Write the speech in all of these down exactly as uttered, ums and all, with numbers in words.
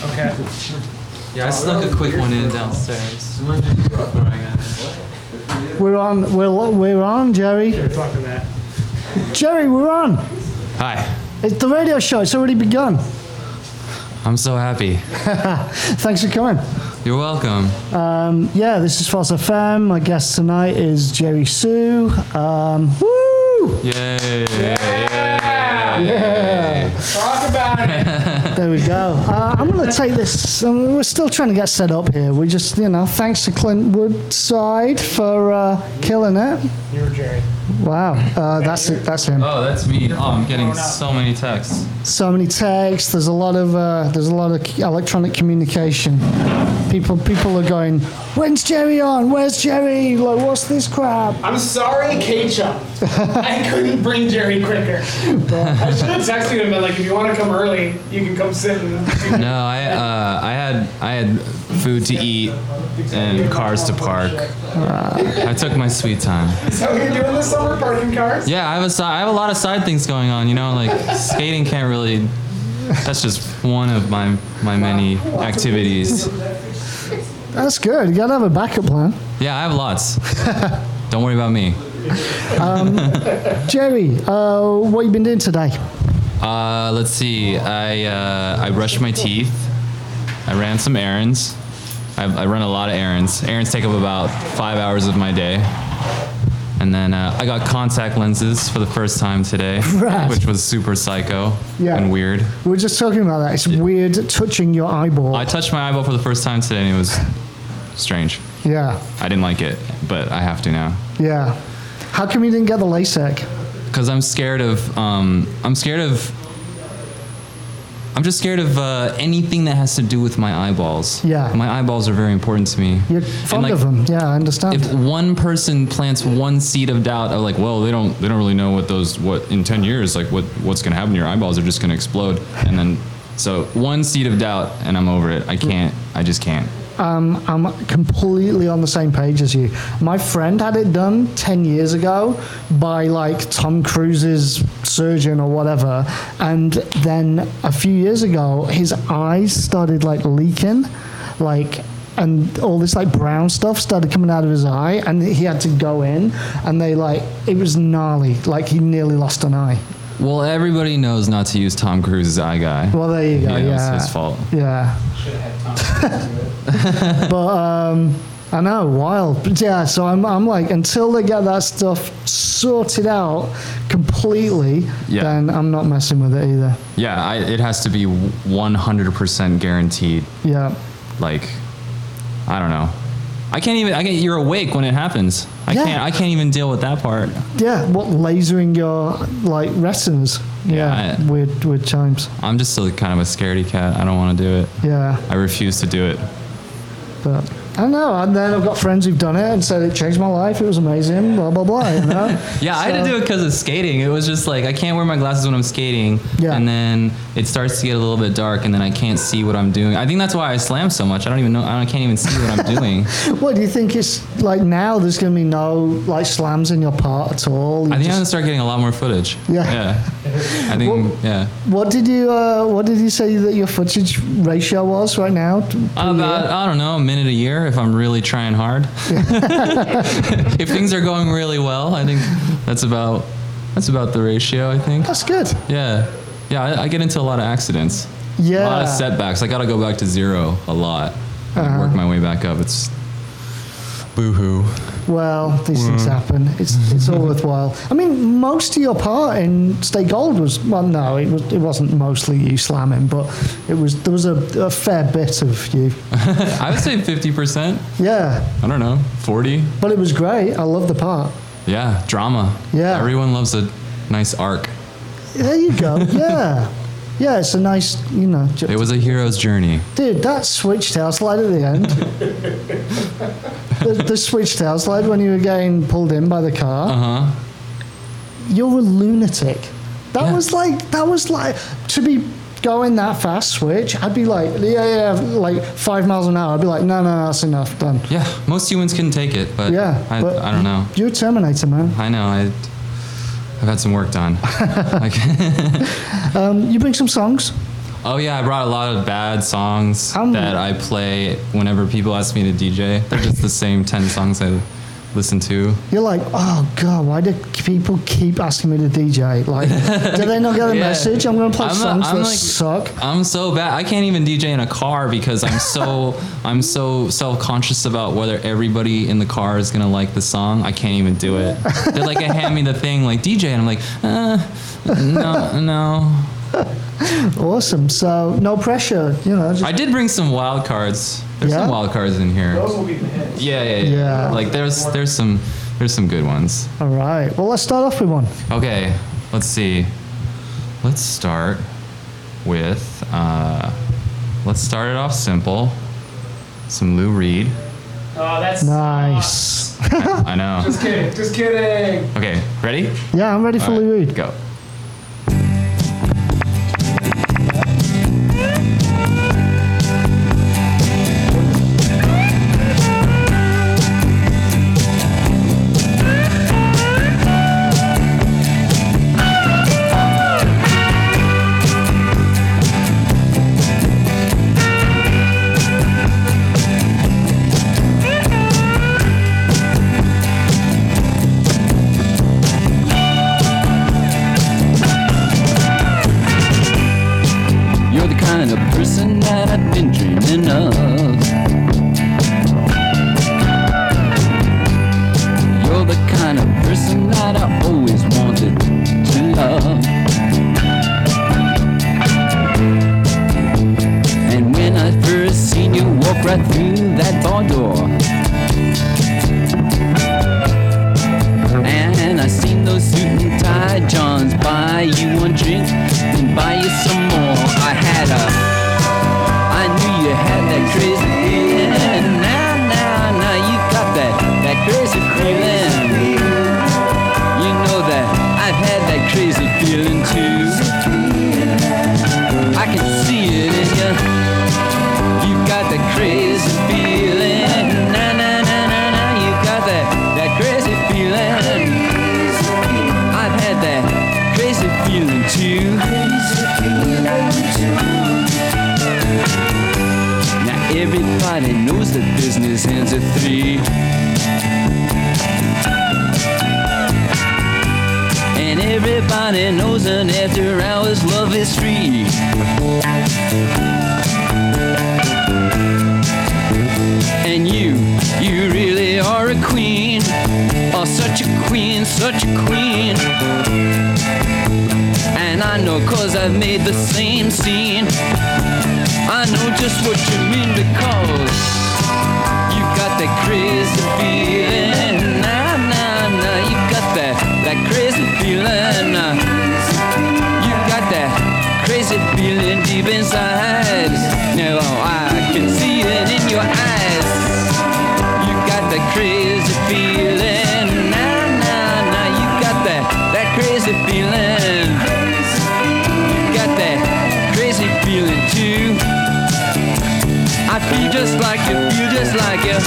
Okay. Yeah, I snuck a quick one in downstairs. We're on. We're we're on, Jerry. Fuck that. Jerry, we're on. Hi. It's the radio show. It's already begun. I'm so happy. Thanks for coming. You're welcome. Um, yeah, this is False F M. My guest tonight is Jerry Sue. Um, woo! Yay! Yeah. Yeah. Talk about it. There we go. Uh, I'm going to take this. Um, we're still trying to get set up here. We just, you know, thanks to Clint Woodside for uh, killing it. You're Jerry. Wow, uh, that's it. That's him. Oh, that's me. Oh, I'm getting so many texts. So many texts. There's a lot of uh, there's a lot of electronic communication. People people are going, when's Jerry on? Where's Jerry? Like, what's this crap? I'm sorry, K-Chop. I couldn't bring Jerry quicker. I should have texted him, but like, if you want to come early, you can come sit and. No, I uh, I had I had food to eat and cars to park. Uh, I took my sweet time. Is that what you're doing this summer, parking cars? Yeah, I have a si- I have a lot of side things going on. You know, like skating can't really. That's just one of my my many activities. That's good. You gotta have a backup plan. Yeah, I have lots. Don't worry about me. Um, Jerry, uh, what you been doing today? Uh, let's see. I uh, I brushed my teeth. I ran some errands. I, I run a lot of errands. Errands take up about five hours of my day. And then uh, I got contact lenses for the first time today, Right. which was super psycho Yeah. and weird. We were just talking about that. It's weird touching your eyeball. I touched my eyeball for the first time today, and it was strange. Yeah, I didn't like it, but I have to now. yeah. How come you didn't get the LASIK? Because I'm scared of, um, I'm scared of, I'm just scared of uh, anything that has to do with my eyeballs. Yeah. My eyeballs are very important to me. You're fond like, of them. Yeah, I understand. If one person plants one seed of doubt of like, well, they don't, they don't really know what those, what in ten years, like what, what's going to happen to your eyeballs are just going to explode. And then, so one seed of doubt and I'm over it. I can't, I just can't. Um, I'm completely on the same page as you. My friend had it done ten years ago by like Tom Cruise's surgeon or whatever, and then a few years ago his eyes started like leaking, like, and all this like brown stuff started coming out of his eye, and he had to go in, and they like, it was gnarly, like he nearly lost an eye. Well, everybody knows not to use Tom Cruise's eye guy. Well, there you go. You know, Yeah, it's his fault. Yeah. But um, I know, wild. But yeah, so I'm, I'm like, until they get that stuff sorted out completely, Yeah. then I'm not messing with it either. Yeah, I, it has to be one hundred percent guaranteed. Yeah. Like, I don't know. I can't even. I get. You're awake when it happens. I Yeah. can't. I can't even deal with that part. Yeah, what, lasering your, like, retinas? Yeah, Yeah, I- weird, weird times. I'm just a, kind of a scaredy cat. I don't want to do it. Yeah, I refuse to do it. but I don't know. And then I've got friends who've done it and said it changed my life. It was amazing. Blah blah blah. You know? Yeah, I had to So- do it because of skating. It was just like I can't wear my glasses when I'm skating, Yeah. and then it starts to get a little bit dark, and then I can't see what I'm doing. I think that's why I slam so much. I don't even know. I can't even see what I'm doing. What do you think? It's like now there's going to be no like slams in your part at all. You I think I'm just- gonna start getting a lot more footage. Yeah. Yeah. I think. yeah. What did you uh, What did you say that your footage ratio was right now? to- per About year? I don't know a minute a year if I'm really trying hard. If things are going really well, I think that's about that's about the ratio. I think. That's good. Yeah. Yeah. I, I get into a lot of accidents. Yeah. A lot of setbacks. I got to go back to zero a lot. and Uh-huh. work my way back up. It's boo-hoo. Well, these things happen. It's it's all worthwhile. I mean, most of your part in Stay Gold was well, no, it was it wasn't mostly you slamming, but it was there was a, a fair bit of you. I would say fifty percent. Yeah, I don't know, forty. but it was great. I love the part. Yeah, drama. Yeah. Everyone loves a nice arc. There you go. Yeah, yeah. It's a nice, you know. ju- It was a hero's journey. Dude, that switch tail slide at the end. the, the switch tail slide when you were getting pulled in by the car. Uh-huh. You're a lunatic. That Yeah. was like, that was like, to be going that fast switch, I'd be like, yeah, yeah, like five miles an hour. I'd be like, no, no, no, that's enough, done. Yeah, most humans can take it, but Yeah, I, but I don't know. You're a Terminator, man. I know, I, I've had some work done. Like, Um, you bring some songs. Oh yeah, I brought a lot of bad songs Um, that I play whenever people ask me to D J. They're just the same ten songs I listen to. You're like, oh god, why do people keep asking me to D J? Like, do they not get the Yeah. message? I'm gonna play I'm a- songs I'm that like- suck. I'm so bad. I can't even D J in a car because I'm so I'm so self-conscious about whether everybody in the car is gonna like the song. I can't even do it. They're like, hand me the thing like D J, and I'm like, uh, no, no. Awesome. So no pressure, you know. Just, I did bring some wild cards. There's Yeah? some wild cards in here. Those will be the hits. Yeah, yeah, yeah. Yeah. Like there's there's some there's some good ones. all right. Well, let's start off with one. Okay, let's see. Let's start with uh, let's start it off simple. Some Lou Reed. Oh, that's Nice. I know. Just kidding. Just kidding. Okay, ready? Yeah, I'm ready for All Lou right, Reed. Go. You're the kind of person that I've been dreaming of. You're the kind of person that I always wanted to love. And when I first seen you walk right through that bar door, and I seen those suit and tie Johns buy you one drink and buy you some more. I had a, I knew you had that crazy feeling. Now, now, now you got that, that crazy feeling. You know that I've had that crazy feeling too. I can see it in you. You got that crazy feeling. Now, now, now, now, now you got that, that crazy feeling. I've had that crazy feeling too. Now everybody knows that business ends at three, and everybody knows that after hours love is free. And you, you really are a queen. Oh, such a queen, such a queen. And I know cause I've made the same scene. I know just what you mean because you got that crazy feeling. Nah, nah, nah, you got that, that crazy feeling. You got that crazy feeling deep inside. Now I can see it in your eyes. You got that crazy feeling. Nah, nah, nah, you got that, that crazy feeling. You got that crazy feeling too. I feel just like you, feel just like you.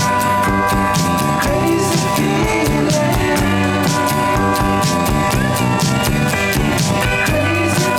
Crazy feeling. Crazy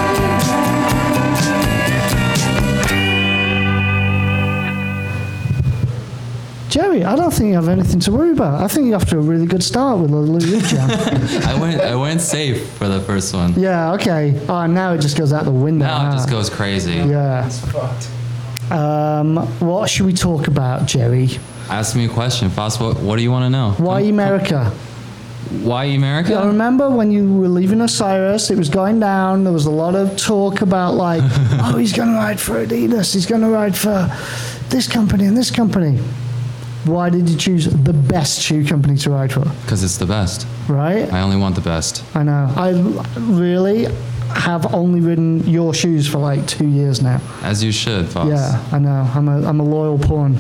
feeling. Jerry, I don't think you have anything to worry about. I think you're off to a really good start with the Lou Reed jam. I went I went safe for the first one. Yeah, okay. Oh, now it just goes out the window. Now it just huh? goes crazy. Yeah. It's fucked. Um, what should we talk about, Jerry? Ask me a question, Foss. What, what do you want to know? Why America? Why America? I remember when you were leaving Osiris, it was going down. There was a lot of talk about like, oh, he's going to ride for Adidas. He's going to ride for this company and this company. Why did you choose the best shoe company to ride for? Because it's the best. Right? I only want the best. I know. I really have only ridden your shoes for like two years now. As you should, Foss. Yeah, I know. I'm a I'm a loyal pawn.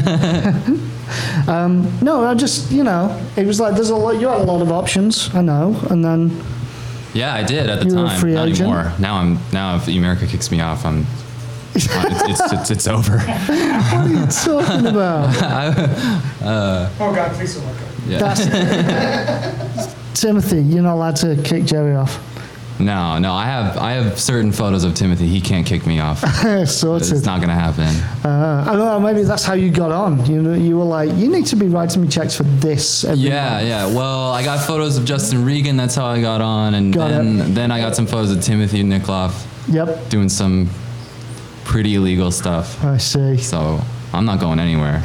um, no, I just you know, it was like there's a lot. You had a lot of options. I know, and then Yeah, I did at the You were a time. free Not agent? anymore. Now I'm. Now if America kicks me off, I'm. It's, it's, it's, it's over. what are you talking about? Oh God, please don't let go. Yeah. That's, Timothy, you're not allowed to kick Jerry off. No, no, I have I have certain photos of Timothy. He can't kick me off. Sorted. It's not gonna happen. Uh, I don't know. Maybe that's how you got on. You know, you were like, you need to be writing me checks for this. Every Yeah, month. yeah. Well, I got photos of Justin Regan. That's how I got on, and Got then it. then I got some photos of Timothy Nickloff Yep. doing some pretty illegal stuff. I see. So I'm not going anywhere.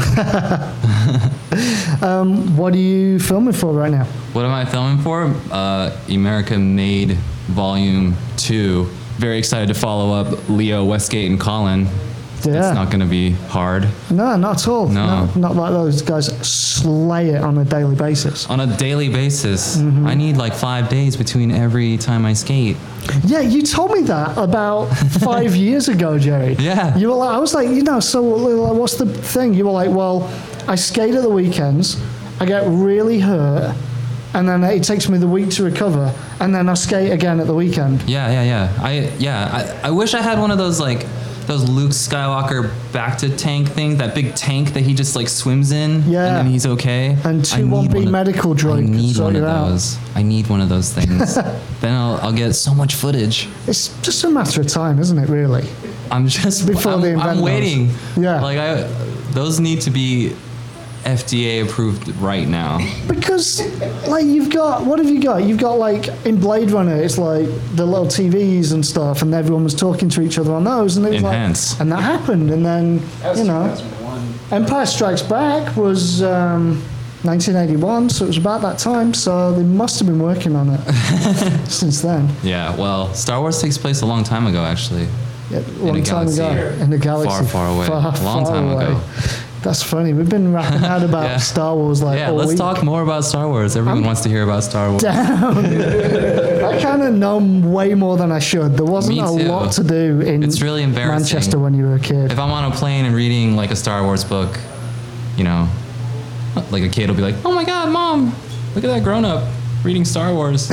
What are you filming for right now? What am I filming for? Uh, America Made Volume Two. Very excited to follow up Leo, Westgate, and Colin. Yeah. It's not going to be hard. No, not at all. No. Not like those guys slay it on a daily basis. On a daily basis, Mm-hmm. I need like five days between every time I skate. Yeah, you told me that about five years ago, Jerry. Yeah. You were like, I was like, you know, so like, what's the thing? You were like, well, I skate at the weekends, I get really hurt, and then it takes me the week to recover, and then I skate again at the weekend. Yeah, yeah, yeah. I yeah. I, I wish I had one of those like those Luke Skywalker back to tank things, that big tank that he just like swims in, Yeah. and then he's okay. And I two need one B one of- medical droid I could need sort one of you out. those. I need one of those things. Then I'll I'll get so much footage. It's just a matter of time, isn't it, really? I'm just Before I'm, they invent I'm those. waiting. Yeah. Like I, those need to be F D A approved right now. Because, like, you've got, what have you got? You've got, like, in Blade Runner, it's like the little T Vs and stuff, and everyone was talking to each other on those, and it was Enhance. like, and that happened, and then, you know, Empire Strikes Back was um, nineteen eighty-one, so it was about that time, so they must have been working on it since then. Yeah. Well, Star Wars takes place a long time ago, actually. Yeah, a long a time galaxy ago. In a galaxy. far, far away. Far, A long far time away. ago. That's funny. We've been rapping out about Yeah. Star Wars like Yeah. all Let's week. talk more about Star Wars. Everyone wants to hear about Star Wars. I kind of know way more than I should. There wasn't Me a too. lot to do in It's really embarrassing. Manchester when you were a kid. If I'm on a plane and reading like a Star Wars book, you know, like a kid will be like, "Oh my God, Mom, look at that grown up reading Star Wars."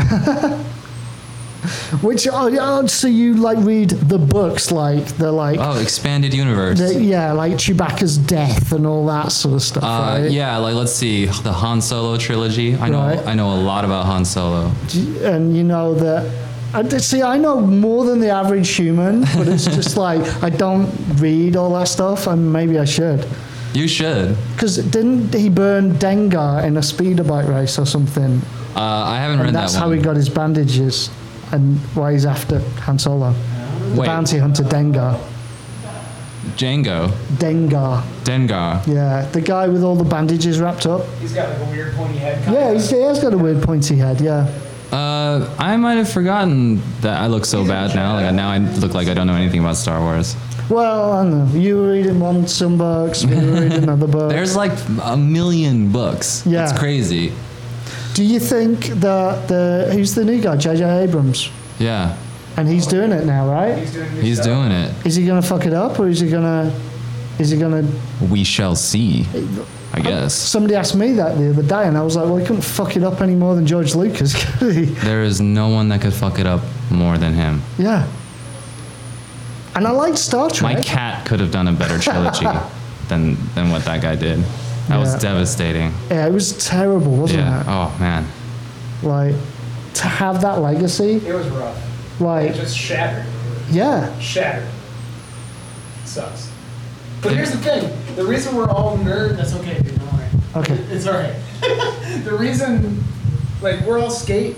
Which, oh, oh, so you like read the books, like the like, Oh, expanded universe. the, yeah, like Chewbacca's death and all that sort of stuff, Uh, right? yeah, like let's see, the Han Solo trilogy. I know, Right. I know a lot about Han Solo. And you know that. I, see, I know more than the average human, but it's just like I don't read all that stuff, and maybe I should. You should. Because didn't he burn Dengar in a speeder bike race or something? Uh, I haven't read And that that's one. how he got his bandages and why he's after Han Solo. The Wait. bounty hunter Dengar. Django, Dengar. Dengar. Yeah, the guy with all the bandages wrapped up. He's got like a weird pointy head. Yeah, he's, he has got a weird pointy head, yeah. Uh, I might have forgotten that I look so bad now. Like now I look like I don't know anything about Star Wars. Well, I don't know. You were reading one some books, we were reading another book. There's like a million books. Yeah. It's crazy. Do you think that the who's the new guy, J J Abrams, Yeah, and he's doing it now, right? He's doing new he's stuff. doing it. Is he gonna fuck it up, or is he gonna? Is he gonna? We shall see, I guess. Somebody asked me that the other day, and I was like, well, he couldn't fuck it up any more than George Lucas, could he? There is no one that could fuck it up more than him. Yeah. And I liked Star Trek. My cat could have done a better trilogy than than what that guy did. That was Yeah. devastating. Yeah, it was terrible, wasn't Yeah. it? Oh man. Like, to have that legacy, It was rough. It like, just shattered. yeah. Shattered. Sucks. But here's the thing. The reason we're all nerd, that's okay, dude. Don't worry. Okay. It's alright. The reason, like, we're all skate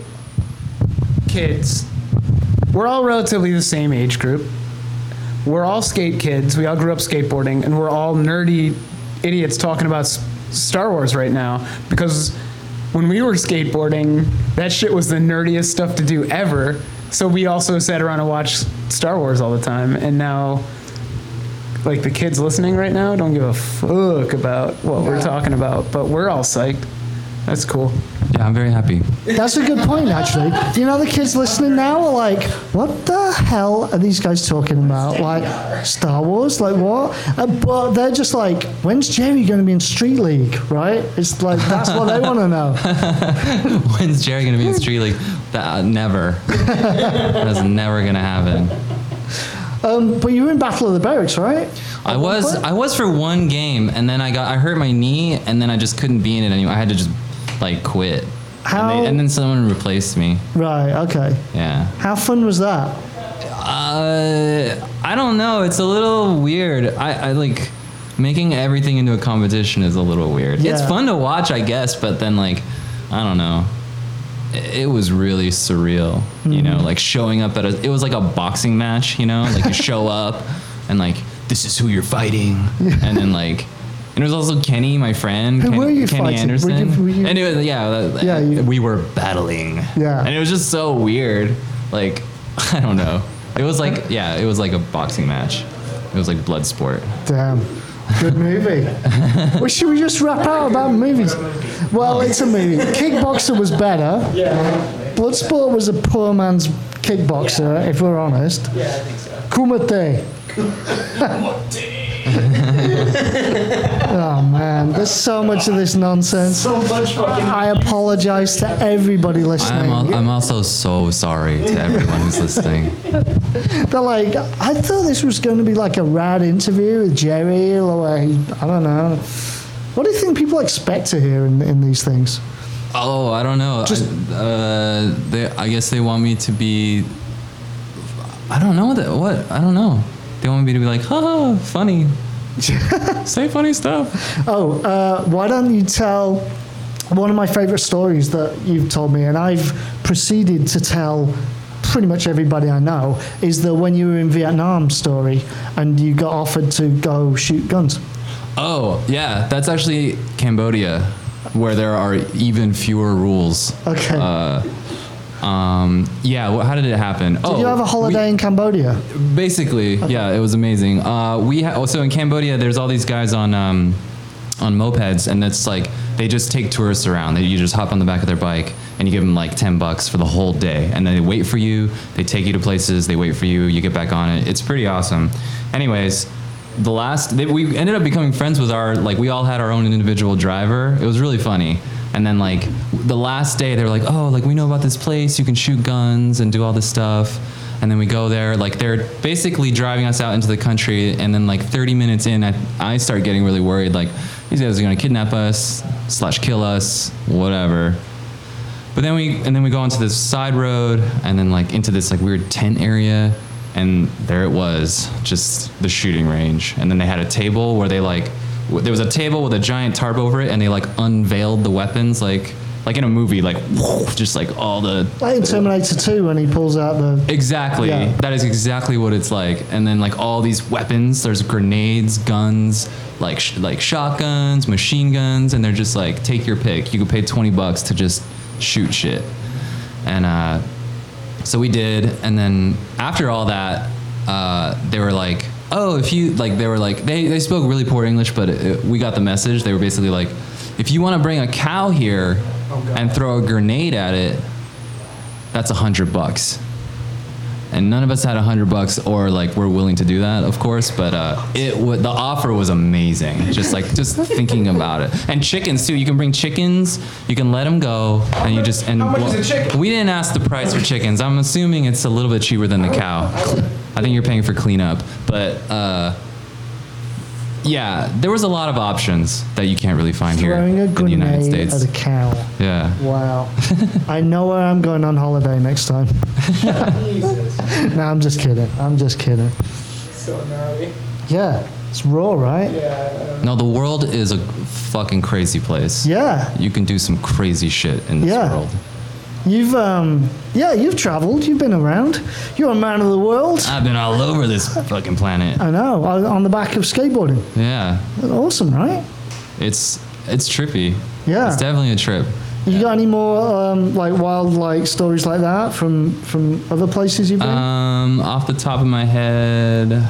kids. We're all relatively the same age group. We're all skate kids. We all grew up skateboarding, and we're all nerdy idiots talking about S- Star Wars right now. Because when we were skateboarding, that shit was the nerdiest stuff to do ever. So we also sat around and watched Star Wars all the time. And now, like, the kids listening right now don't give a fuck about what we're talking about. But we're all psyched. That's cool. Yeah, I'm very happy. That's a good point, actually. You know, the kids listening now are like, what the hell are these guys talking about? Like, Star Wars? Like, what? Uh, but they're just like, when's Jerry going to be in Street League, right? It's like, that's what they want to know. When's Jerry gonna be in Street League? That uh, never. That's never gonna happen. Um, but you were in Battle of the Barracks, right? I was I was for one game, and then I got I hurt my knee, and then I just couldn't be in it anymore. I had to just like quit. How? And, they, and then someone replaced me. Right. Okay. Yeah. How fun was that? Uh, I don't know. It's a little weird. I, I like making everything into a competition is a little weird. It's Yeah. fun to watch, I guess, but then like, I don't know. It, it was really surreal, you know, like showing up at a, it was like a boxing match, you know, like you show up and like, this is who you're fighting. And then like, and it was also Kenny, my friend, Who Kenny, were you Kenny fighting? Were Anderson. you- were you- and it was, yeah, that- Yeah, you- we were battling. Yeah. And it was just so weird. Like, I don't know. It was like, yeah, it was like a boxing match. It was like blood sport. Damn. Good movie. Well, should we just wrap out about movies? Well, it's a movie. Kickboxer was better. Yeah. Bloodsport was a poor man's kickboxer, if we're honest. Yeah, I think so. Kumite. Oh man, there's so much of this nonsense. So much fucking. I apologize to everybody listening. I'm, al- I'm also so sorry to everyone who's listening. They're like, I thought this was going to be like a rad interview with Jerry, or like, I don't know. What do you think people expect to hear in, in these things? Oh, I don't know. Just- I, uh, they, I guess they want me to be. I don't know that. What? I don't know. They want me to be like, ha, funny. Say funny stuff. Oh, uh, why don't you tell one of my favorite stories that you've told me, and I've proceeded to tell pretty much everybody I know, is the when you were in Vietnam story and you got offered to go shoot guns. Oh, yeah. That's actually Cambodia, where there are even fewer rules. Okay. Uh, um, yeah. Well, how did it happen? Did you have a holiday in Cambodia? Basically, yeah, it was amazing. Uh, we ha- so in Cambodia, there's all these guys on um, on mopeds, and it's like they just take tourists around. They, you just hop on the back of their bike, and you give them like ten bucks for the whole day, and then they wait for you. They take you to places. They wait for you. You get back on it. It's pretty awesome. Anyways, the last they, we ended up becoming friends with our like we all had our own individual driver. It was really funny. And then like the last day, they were like, oh, like we know about this place. You can shoot guns and do all this stuff. And then we go there. Like they're basically driving us out into the country. And then like thirty minutes in, I, I start getting really worried. Like these guys are gonna kidnap us slash kill us, whatever. But then we and then we go onto this side road and then like into this like weird tent area. And there it was, just the shooting range. And then they had a table where they like. There was a table with a giant tarp over it, and they like unveiled the weapons, like like in a movie, like just like all the. Like in Terminator two when he pulls out the. Exactly. Yeah. That is exactly what it's like. And then like all these weapons. There's grenades, guns, like sh- like shotguns, machine guns, and they're just like take your pick. You could pay twenty bucks to just shoot shit. And uh, so we did, and then after all that, uh, they were like. Oh, if you like, they were like they, they spoke really poor English, but it, it, we got the message. They were basically like, if you want to bring a cow here and throw a grenade at it, that's a hundred bucks. And none of us had a hundred bucks, or like we're willing to do that, of course. But uh, it w- the offer was amazing. Just like just thinking about it, and chickens too. You can bring chickens. You can let them go, and you just and How much is a chicken? we didn't ask the price for chickens. I'm assuming it's a little bit cheaper than the cow. I think you're paying for cleanup, but uh, yeah, there was a lot of options that you can't really find here Throwing a in the United grenade States. at a cow. Yeah. Wow. I know where I'm going on holiday next time. Jesus. No, I'm just kidding. I'm just kidding. So gnarly. Yeah, it's raw, right? Yeah. No, the world is a fucking crazy place. Yeah. You can do some crazy shit in this Yeah. world. You've, um, yeah, you've traveled. You've been around. You're a man of the world. I've been all over this fucking planet. I know. On on the back of skateboarding. Yeah. Awesome, right? It's it's trippy. Yeah. It's definitely a trip. You got any more um, like wild like stories like that from from other places you've been? Um, off the top of my head,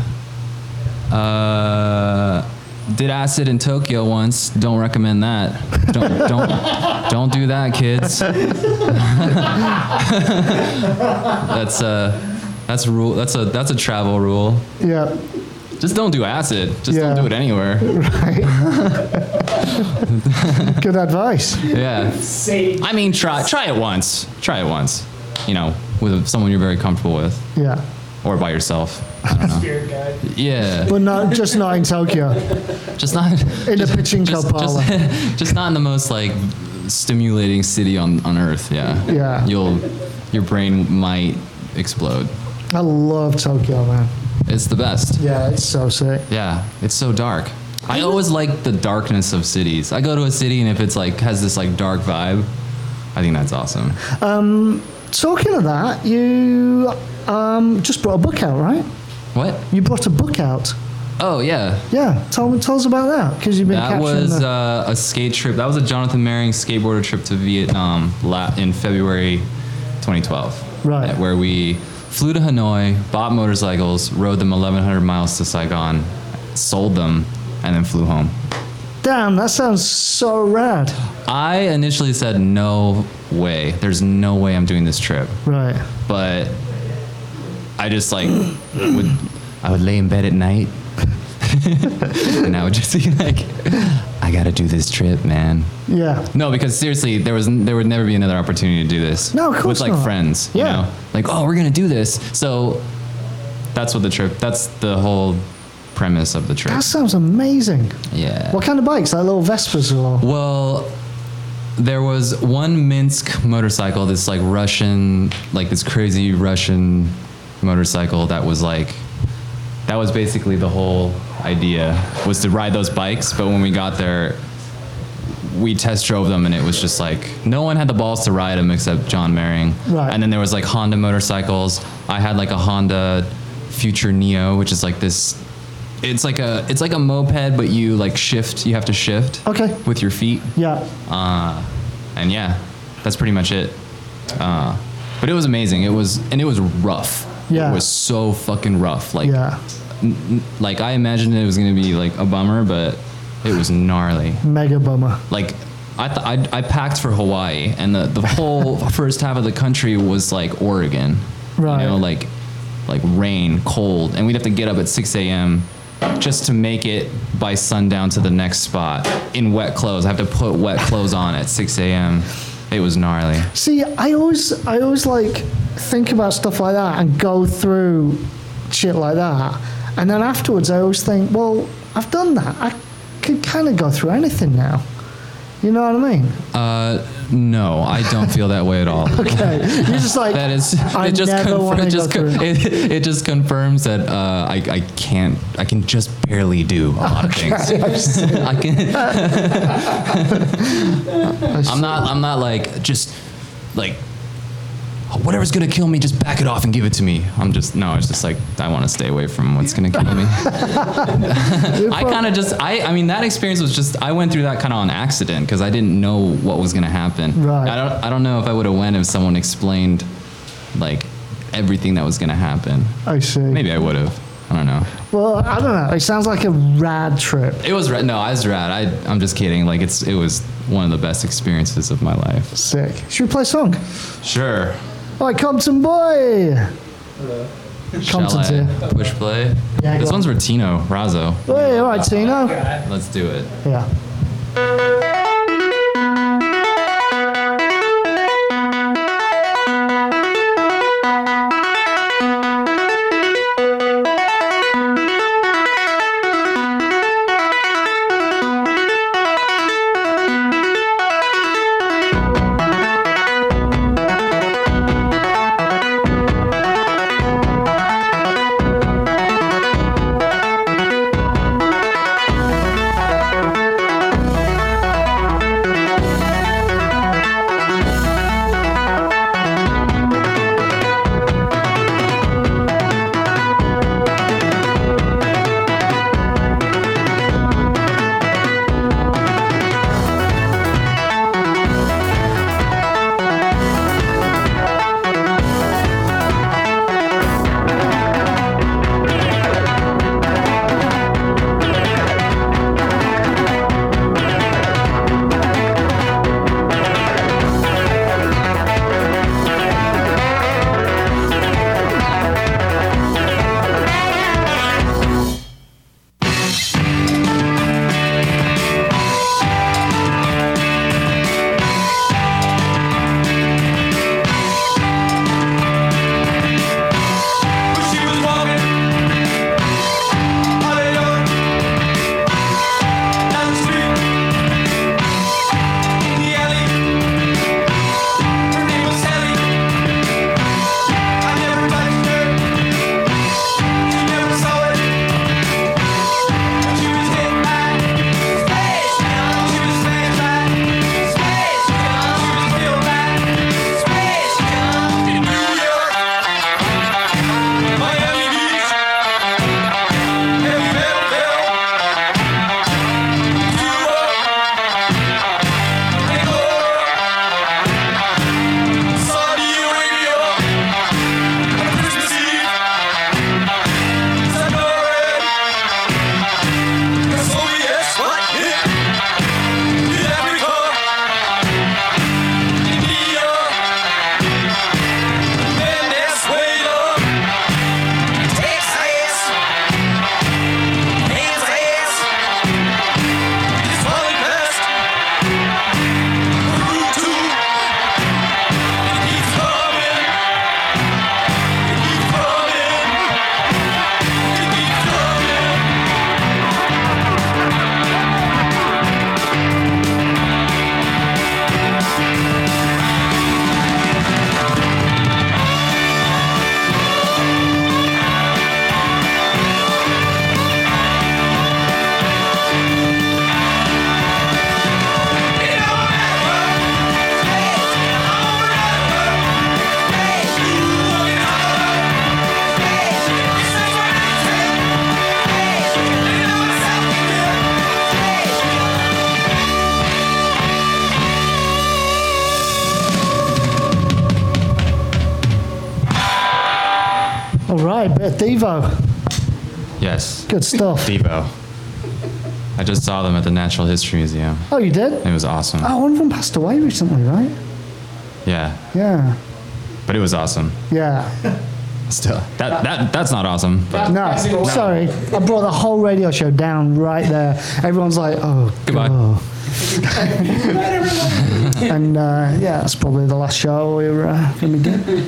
uh, did acid in Tokyo once. Don't recommend that. Don't don't don't do that, kids. that's a that's a rule. That's a that's a travel rule. Yeah. Just don't do acid. Just Yeah. don't do it anywhere. Right. Good advice. Yeah. Sage. I mean, try try it once. Try it once. You know, with someone you're very comfortable with, Yeah. or by yourself. I don't know. Spirit guide. Yeah. But not just not in Tokyo. Just not In a pachinko just, parlor. just, just not in the most like stimulating city on, on Earth. Yeah. Yeah. You'll, your brain might explode. I love Tokyo, man. It's the best. Yeah, it's so sick. Yeah, it's so dark. I always like the darkness of cities. I go to a city and if it's like has this like dark vibe, I think that's awesome. Talking of that, you um, just brought a book out, right? What? You brought a book out. Oh yeah. Yeah, tell me, tell us about that because you've been That capturing was the, uh, a skate trip. That was a Jonathan Maring skateboarder trip to Vietnam la- in February twenty twelve. Right. Where we flew to Hanoi, bought motorcycles, rode them eleven hundred miles to Saigon, sold them, and then flew home. Damn, that sounds so rad. I initially said, no way. There's no way I'm doing this trip. Right. But I just like would I would lay in bed at night and I would just be like, I gotta do this trip, man. Yeah. No, because seriously, there was there would never be another opportunity to do this. No, of course with like not. friends. Yeah. You know? Like, oh, we're gonna do this. So that's what the trip. That's the whole premise of the trip. That sounds amazing. Yeah. What kind of bikes? Like little Vespas or? Well, there was one Minsk motorcycle, this like Russian, like this crazy Russian motorcycle that was like, that was basically the whole idea, was to ride those bikes. But when we got there, we test drove them and it was just like, no one had the balls to ride them except John Maring. Right. And then there was like Honda motorcycles. I had like a Honda Future Neo, which is like this, it's like a, it's like a moped, but you like shift, you have to shift Okay. with your feet. Yeah. Uh, and yeah, that's pretty much it. Uh, but it was amazing. It was, and it was rough. Yeah. It was so fucking rough. Like, Yeah. n- n- like I imagined it was gonna be like a bummer, but it was gnarly. Mega bummer. Like, I th- I, I packed for Hawaii, and the, the whole first half of the country was like Oregon. Right. You know, like, like rain, cold, and we'd have to get up at six a.m. just to make it by sundown to the next spot in wet clothes. I have to put wet clothes on at six a.m. It was gnarly. See, I always, I always like think about stuff like that and go through shit like that, and then afterwards I always think, well, I've done that. I could kind of go through anything now. You know what I mean? Uh, no, I don't feel that way at all. Okay, you're just like That is, I it just, never confir- wanna it, just go con- through. it, it just confirms that uh, I, I can't, I can just barely do a lot of things. I can. I'm not, I'm not like, just like, whatever's gonna kill me, just back it off and give it to me. I'm just, no, it's just like, I wanna stay away from what's gonna kill me. I kind of just, I, I mean, that experience was just, I went through that kind of on accident because I didn't know what was gonna happen. Right. I don't, I don't know if I would have went if someone explained, like, everything that was gonna happen. I see. Maybe I would have. I don't know. Well, I don't know. It sounds like a rad trip. It was rad. No, I was rad. I, I'm just kidding. Like, it's, it was one of the best experiences of my life. Sick. Should we play a song? Sure. All right, Compton boy. Shall Compton's I here. push play? Yeah, This go one's for Tino Razzo. Hey, all right, Tino. Let's do it. Yeah. right, bit of Devo. Yes. Good stuff. Devo. I just saw them at the Natural History Museum. Oh, you did? It was awesome. Oh, one of them passed away recently, right? Yeah. Yeah. But it was awesome. Yeah. Still. That that that's not awesome. But No, sorry. I brought the whole radio show down right there. Everyone's like, oh, Goodbye. God. And uh, yeah, that's probably the last show we're uh, going to be doing.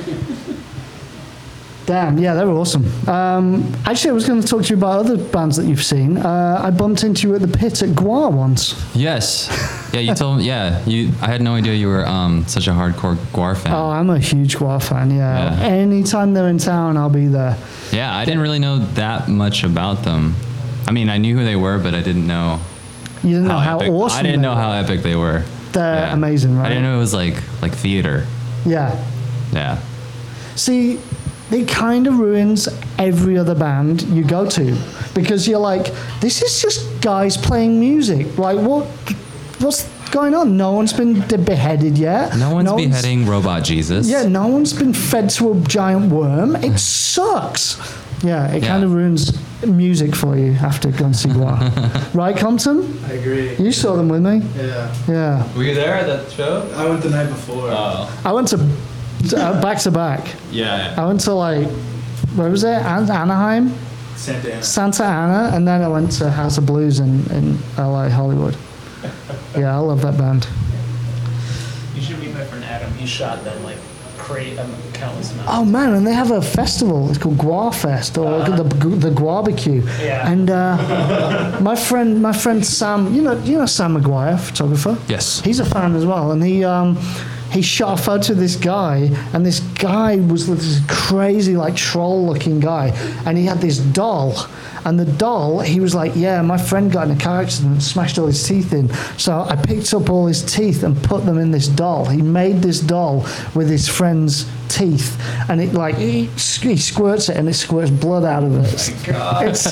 Damn, yeah, they were awesome. Um, actually, I was going to talk to you about other bands that you've seen. Uh, I bumped into you at the Pit at Gwar once. yes. Yeah, you told me. Yeah, you. I had no idea you were um such a hardcore Gwar fan. Oh, I'm a huge Gwar fan, yeah. Yeah. Anytime they're in town, I'll be there. Yeah, I didn't really know that much about them. I mean, I knew who they were, but I didn't know You didn't know how epic. awesome I didn't they know were. how epic they were. They're Yeah. amazing, right? I didn't know it was like like theater. Yeah. Yeah. See, it kind of ruins every other band you go to because you're like, this is just guys playing music. Like, what? What's going on? No one's been de- beheaded yet. No one's beheading Robot Jesus. Yeah, no one's been fed to a giant worm. It sucks. Yeah, it Yeah. kind of ruins music for you after going to see Gwar. Right, Compton? I agree. You saw them with me? Yeah. Yeah. Were you there at that show? I went the night before. Oh. I went to uh, back to back. Yeah. I went to like, where was it? An- Anaheim? Santa Ana. Santa Ana, and then I went to House of Blues in, in L A, Hollywood. Yeah, I love that band. You should meet my friend Adam. He shot them like crazy, um, countless amounts. Oh man, and they have a festival. It's called Gwar Fest or the the Gwarbecue. Yeah. And uh, my friend, my friend Sam, you know, you know Sam McGuire, photographer. Yes. He's a fan as well, and he um, he shot a photo of this guy, and this guy was this crazy like troll-looking guy, and he had this doll. And the doll, he was like, yeah, my friend got in a car accident and smashed all his teeth in. So I picked up all his teeth and put them in this doll. He made this doll with his friend's teeth. And it like, he, he squirts it and it squirts blood out of it. It's,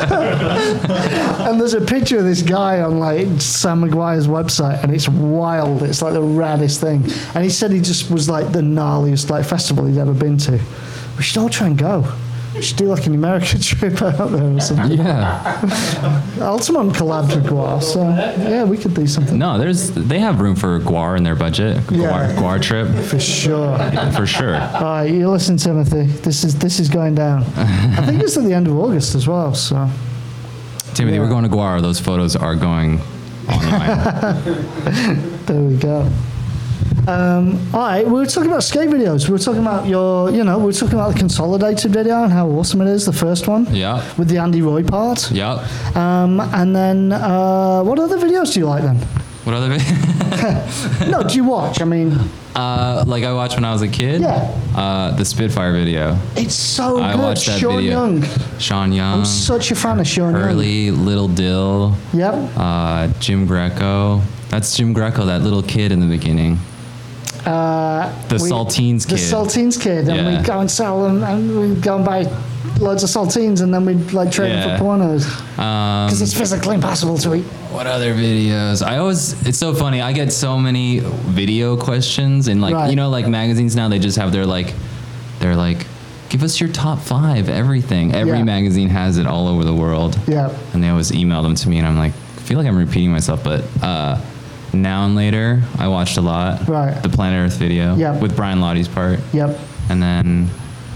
and there's a picture of this guy on like Sam McGuire's website and it's wild. It's like the raddest thing. And he said he just was like the gnarliest like festival he'd ever been to. We should all try and go. We should do like an American trip out there or something. Yeah. Ultimate collabed with Gwar, so yeah, we could do something. No, there's they have room for Gwar in their budget. Gwar, Yeah. Gwar trip For sure. for sure. All right, you listen, Timothy. This is this is going down. I think it's at the end of August as well. So Timothy, we're going to Gwar. Those photos are going online. there we go. Um, all right, we were talking about skate videos. We were talking about your, you know, we were talking about the consolidated video and how awesome it is, the first one. Yeah. With the Andy Roy part. Yep. Um, and then, uh, what other videos do you like then? What other? vi- No, do you watch? I mean, uh, like I watched when I was a kid. Yeah. Uh, the Spitfire video. it's so I good. watched that Sean video. Young. Sean Young. I'm such a fan of Sean Young. Hurley, Little Dill, Yep. uh, Jim Greco. That's Jim Greco, that little kid in the beginning. Uh, The we- Saltines The kid. Saltines kid, and Yeah. we'd go and sell them, and we'd go and buy loads of saltines, and then we'd like trade Yeah. them for pornos Um, because it's physically impossible to eat. What other videos? I always, it's so funny. I get so many video questions and like, Right. you know, like magazines now, they just have their like, they're like, give us your top five, everything. Every Yeah. magazine has it all over the world. Yeah. And they always email them to me and I'm like, I feel like I'm repeating myself, but uh, Now and Later, I watched a lot. Right. The Planet Earth video. Yep. With Brian Lottie's part. Yep. And then,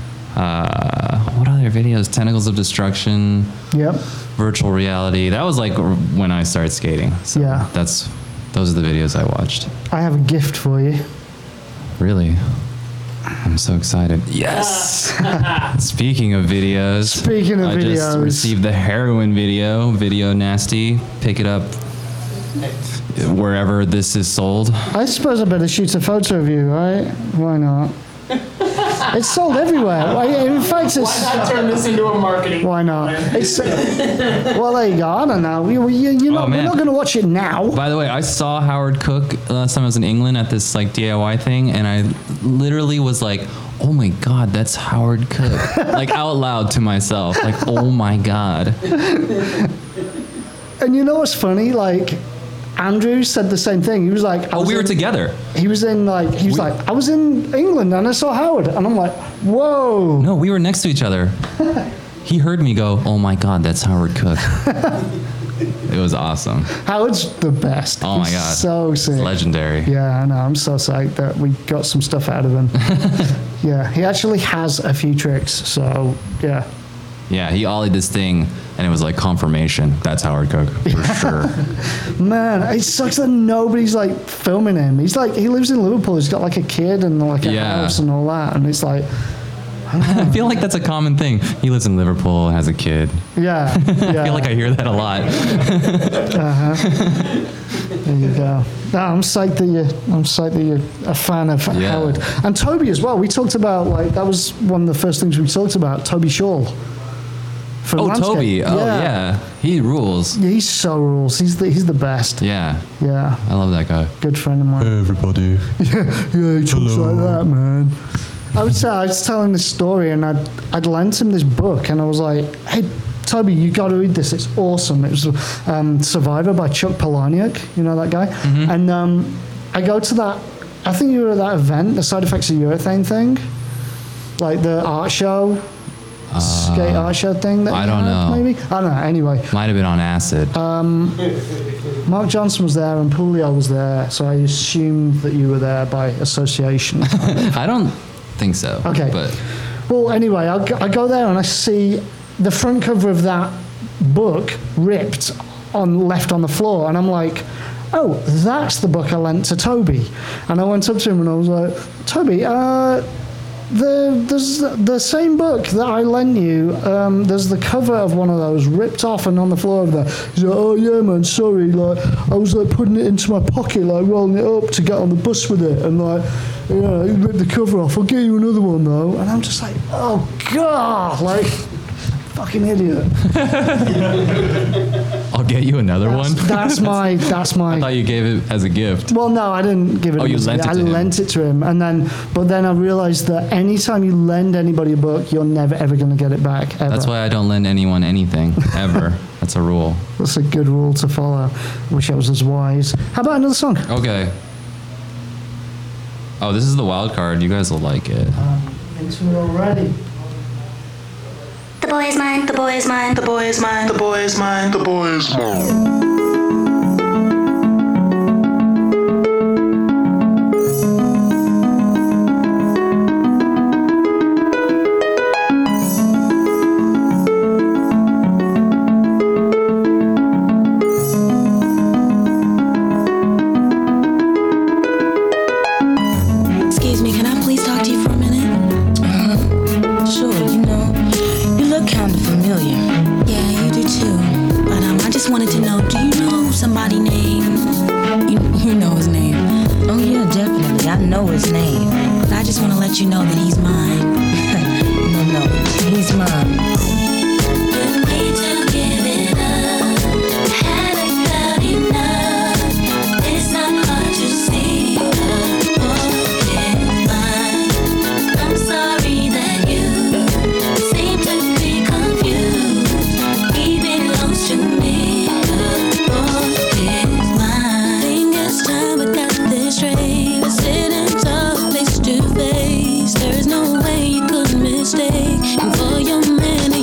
uh, what other videos? Tentacles of Destruction. Yep. Virtual reality. That was like r- when I started skating. So Yeah. That's those are the videos I watched. I have a gift for you. Really? I'm so excited. Yes. Speaking of videos. Speaking of I just videos. received the heroin video. Video nasty. Pick it up wherever this is sold. I suppose I better shoot a photo of you, right? Why not? It's sold everywhere. Why- In fact, it's. Turn this into a marketing. Why not? It's. Well, there you go. I don't know. You, you, you're not, Oh, we're man. not going to watch it now. By the way, I saw Howard Cook last time I was in England at this like D I Y thing, and I literally was like, "Oh my God, that's Howard Cook!" Like out loud to myself, like, "Oh my God." And you know what's funny? Like, Andrew said the same thing. He was like, I Oh, was we were in- together. He was in like, he was We- like, I was in England and I saw Howard, and I'm like, whoa. No, we were next to each other. He heard me go, "Oh my God, that's Howard Cook." It was awesome. Howard's the best. Oh my He's God. so sick. It's legendary. Yeah, I know. I'm so psyched that we got some stuff out of him. Yeah, he actually has a few tricks. So yeah, Yeah, he ollied this thing, and it was like confirmation. That's Howard Cook for sure. man, it sucks that nobody's like filming him. He's like, he lives in Liverpool. He's got like a kid and like a Yeah. house and all that, and it's like, I feel like that's a common thing. He lives in Liverpool, has a kid. yeah, yeah. I feel like I hear that a lot. There you go. No, I'm psyched that you. I'm psyched that you're a fan of Yeah. Howard and Toby as well. We talked about like that was one of the first things we talked about. Toby Shaw. from Oh, Landscape. Toby. Oh, yeah. He rules. Yeah, he's so rules. He's the he's the best. Yeah. Yeah, I love that guy. good friend of mine. Everybody. Yeah, he talks like that, man. I would say I was telling this story, and I'd I'd lent him this book, and I was like, "Hey, Toby, you got to read this. It's awesome." It was um, Survivor by Chuck Palahniuk. You know that guy? Mm-hmm. And um, I go to that. I think you were at that event, the Side Effects of Urethane thing, like the art show, skate art show thing. That I you don't had, know. Maybe I don't know. Anyway, Might have been on acid. Mark Johnson was there and Pulio was there, so I assumed that you were there by association. I don't think so. Okay. But Well, anyway, I go, I go there and I see the front cover of that book ripped on left on the floor, and I'm like, oh, that's the book I lent to Toby. And I went up to him and I was like, Toby, uh, the there's the same book that I lent you. Um, there's the cover of one of those ripped off and on the floor of there. He's like, oh yeah, man, sorry. Like I was like putting it into my pocket, like rolling it up to get on the bus with it, and like, yeah, he ripped the cover off. I'll get you another one though. And I'm just like, oh god, like, fucking idiot. I'll get you another That's, one. that's my that's my. I thought you gave it as a gift. Well, no, I didn't give it. Oh, to you him. lent it I to him. lent it to him, and then, but then I realized that anytime you lend anybody a book, you're never ever going to get it back. Ever. That's why I don't lend anyone anything ever. That's a rule. That's a good rule to follow. Wish I was as wise. How about another song? Okay. Oh, this is the wild card. You guys will like it. Into it already. The boy is mine, the boy is mine, the boy is mine, the boy is mine, the boy is mine. Excuse me, can I please talk to you for a minute? Uh-huh. Sure, you know, you look kind of familiar. Yeah, you do too. But um, I just wanted to know, do you know somebody named... You, you know his name. Oh, yeah, definitely. I know his name. But I just want to let you know that he's mine. no, no, he's mine. Been way to give it up. Haven't felt enough. It's not hard to see. The boy is mine. I'm sorry that you seem to be confused. He belongs to me. The boy is mine. Think it's time we got this straight. We're sitting talk face to face. There's no way you could mistake. And for your man,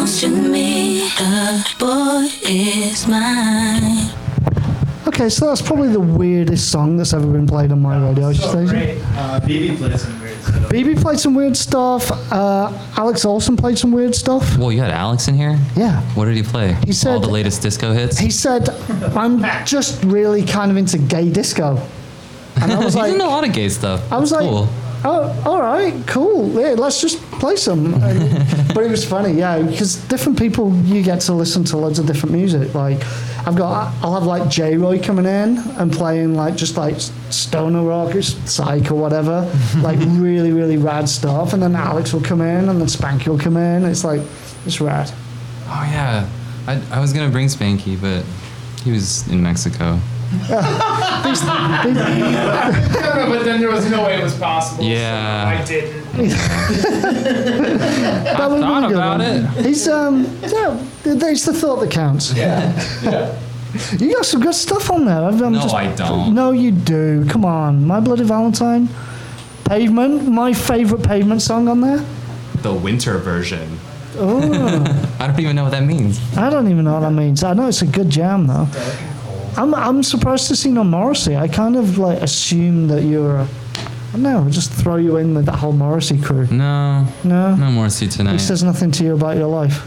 close to me. The boy is mine. Okay, so that's probably the weirdest song that's ever been played on my radio So station. great. Uh, B B plays some weird stuff. B B played some weird stuff. Uh, Alex Olson played some weird stuff. Well, you had Alex in here? Yeah. What did he play? He said- all the latest disco hits? He said, I'm just really kind of into gay disco. And I was He's like, into a lot of gay stuff. I was That's like, cool. oh, all right, cool. Yeah, let's just play some. And- but it was funny, yeah, because different people, you get to listen to loads of different music. Like, I've got, I'll have like J. Roy coming in and playing like just like stoner rock, or psych or whatever, like really, really rad stuff. And then Alex will come in, and then Spanky will come in. It's like, it's rad. Oh, yeah. I, I was going to bring Spanky, but he was in Mexico. No, no, but then there was no way it was possible. Yeah. So I didn't. That was thought really good about one. it. He's um, yeah, there's the thought that counts. Yeah. You got some good stuff on there. I've, I'm No, just, I don't. No, you do. Come on, My Bloody Valentine, Pavement, my favorite Pavement song on there. The winter version. Oh, I don't even know what that means. I don't even know what that means. I know it's a good jam though. I'm I'm surprised to see no Morrissey. I kind of like assume that you're a, I don't know, just throw you in with that whole Morrissey crew. No. No, No Morrissey tonight. he says nothing to you about your life.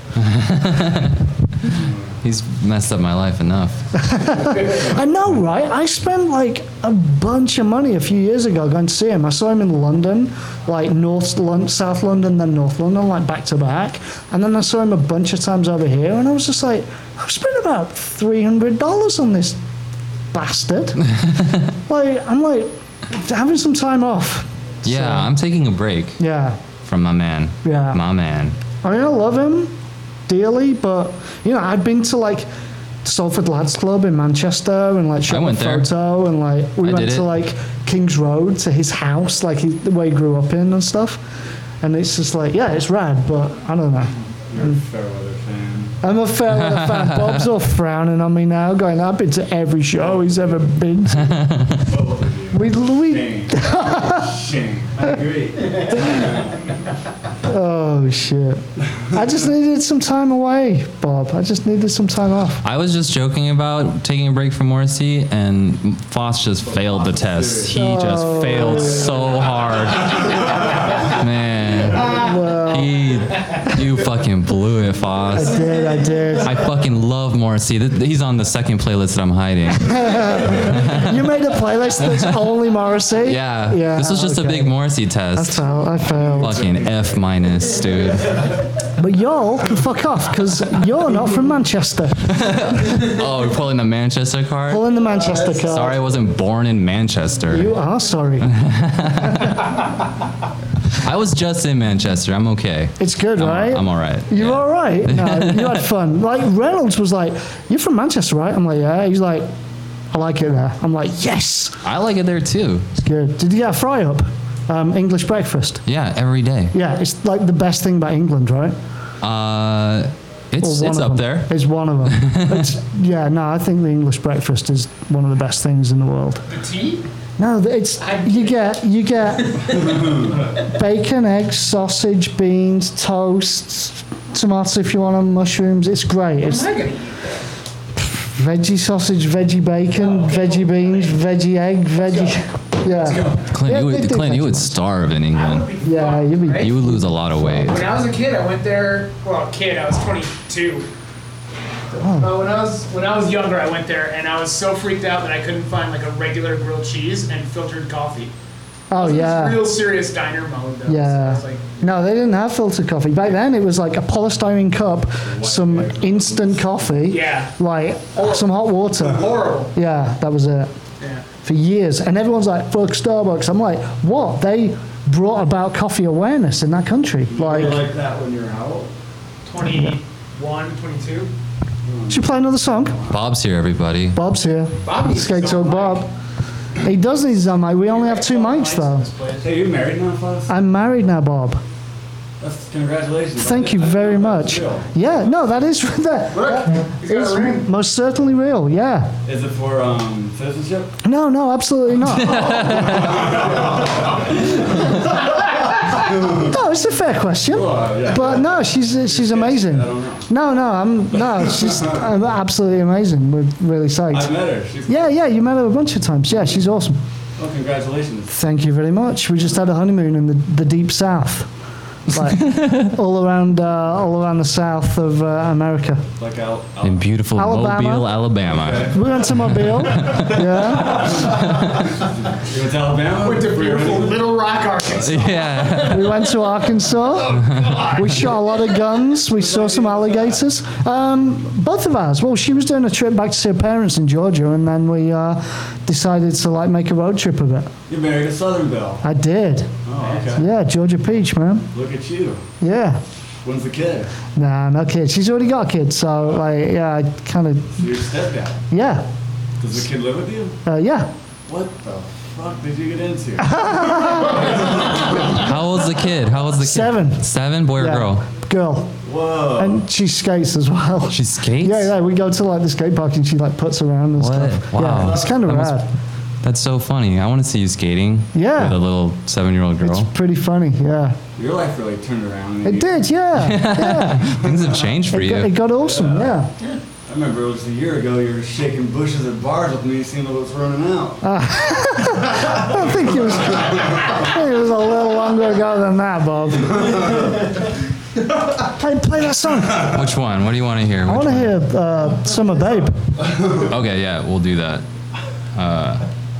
He's messed up my life enough. I know, right? I spent like a bunch of money a few years ago going to see him. I saw him in London, like North London, South London, then North London, like back to back. And then I saw him a bunch of times over here, and I was just like, I've spent about three hundred dollars on this bastard. Like, I'm like, having some time off. Yeah, So, I'm taking a break yeah. from my man. Yeah. My man. I mean, I love him dearly, but, you know, I'd been to like Salford Lads Club in Manchester and like shot went a there. photo, and like we I went did to it. like King's Road to his house, like he, the way he grew up in and stuff. And it's just like, yeah, it's rad, but I don't know. You're a Fairweather fan. I'm a fair weather fan. Bob's all frowning on me now, going, I've been to every show he's ever been to. Both of you. We, we, Shame. Shame. I agree. oh shit. I just needed some time away, Bob. I just needed some time off. I was just joking about taking a break from Morrissey, and Foss just failed the test. He just failed so hard. Man. He, you fucking blew it, Foss. I did, I did. I fucking love Morrissey. Th- He's on the second playlist that I'm hiding. You made a playlist that's only Morrissey? Yeah. Yeah, This was just okay. a big Morrissey I test. failed, I failed. Fucking F minus, dude. But y'all can fuck off, because you're not from Manchester. Oh, we're pulling the Manchester card? Pull in the Manchester card. Sorry I wasn't born in Manchester. You are sorry. I was just in Manchester. I'm okay. It's good, I'm, right? I'm all right. You're Yeah. all right? No, you had fun. Like, Reynolds was like, you're from Manchester, right? I'm like, yeah. He's like, I like it there. I'm like, yes. I like it there too. It's good. Did you get a fry up? Um, English breakfast? Yeah, every day. Yeah, it's like the best thing about England, right? Uh, it's Or one it's of up them. there. It's one of them. It's, yeah, no, I think the English breakfast is one of the best things in the world. The tea? No, it's you get you get bacon, eggs, sausage, beans, toast, tomatoes if you want them, mushrooms. It's great. It's I'm not gonna eat veggie sausage, veggie bacon, veggie beans, veggie egg, veggie. Yeah, Clint, Yeah, you they would, do Clint, you veggie would ones. starve in England. yeah, you'd be. You would lose a lot of weight. When I was a kid, I went there. Well, kid, I was twenty-two. Oh. But when I was when I was younger, I went there, and I was so freaked out that I couldn't find like a regular grilled cheese and filtered coffee. Oh It was yeah. real serious diner mode though. Yeah. So I was like, No, they didn't have filtered coffee. Back then, it was like a polystyrene cup, some instant coffee, yeah, like some hot water. horrible. Yeah, that was it. Yeah. For years. And everyone's like, fuck Starbucks. I'm like, what? They brought about coffee awareness in that country. You Like, like that when you're out? twenty-one, twenty-two. should we play another song? Bob's here, everybody. Bob's here. Bobby's Skate so Talk Bob. He does need his own mic. We only have two mics though. Hey, you married now, Foss? I'm married now, Bob. That's, congratulations. Thank you very much. Yeah, no, that is that, Look, he's got is a ring. most certainly real. Yeah. Is it for um, citizenship? No, no, absolutely not. No, it's a fair question. Well, yeah. But no, she's she's amazing. I don't know. No, no, I'm no, she's uh, absolutely amazing. We're really psyched. I've met her. She's, Yeah, yeah, you met her a bunch of times. Yeah, she's awesome. well, congratulations. Thank you very much. We just had a honeymoon in the, the deep south, like all around uh, all around the south of uh, America. Like Al, In Al, beautiful Alabama. Mobile, Alabama. We went to Mobile. Yeah, you went to Alabama? Went to For your beautiful honeymoon? Little Rock, Arkansas. Yeah. we went to Arkansas. We shot a lot of guns. We saw some alligators. Um, both of ours. Well, she was doing a trip back to see her parents in Georgia, and then we uh, decided to like make a road trip of it. You married a Southern Belle. I did. Oh, okay. Yeah, Georgia Peach, man. Look at you. Yeah. When's the kid? Nah, no kid. She's already got a kid, so like, yeah, I kind of, So your stepdad. yeah, Does the kid live with you? uh, yeah. What the fuck did you get into? How old's the kid? How old's the kid? Seven. Seven, boy or Yeah. girl? Girl, Whoa. and she skates as well. She skates? Yeah, yeah. We go to like the skate park and she like puts around and What? stuff. Wow. Yeah, it's kind of That must- rad. That's so funny. I want to see you skating. Yeah. With a little seven-year-old girl. It's pretty funny. Yeah, Your life really turned around. and it you- did. Yeah, yeah. Things have changed for It you. got, it got awesome. Yeah. I remember it was a year ago you were shaking bushes at bars with me, seeing what was running out. I think it was. I think it was a little longer ago than that, Bob. play, play that song. I Which one? What do you want to hear? Which want to one? hear uh, "Summer Babe." Okay, yeah, we'll do that. Uh,